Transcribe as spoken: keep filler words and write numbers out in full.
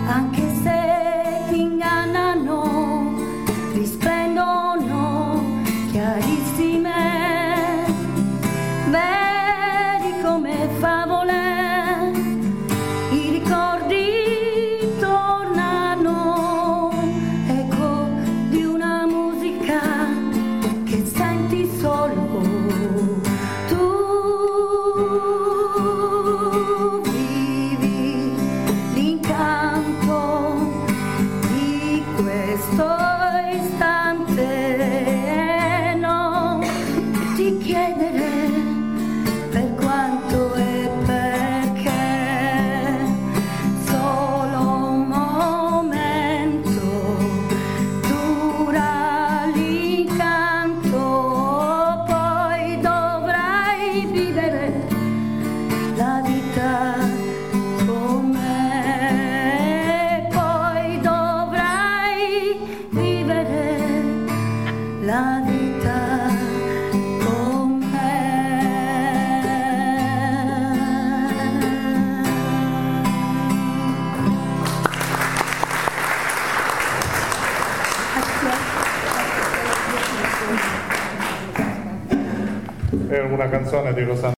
anche se ti ingannano, risplendono chiarissime, vedi come favole, i ricordi tornano, eco di una musica che senti solo tu. Vivi l'incanto di questo istante, non ti chiedere per quanto e perché, solo un momento dura l'incanto, poi dovrai vivere la vita con me, poi dovrai vivere la vita con me. È una canzone di Rosanna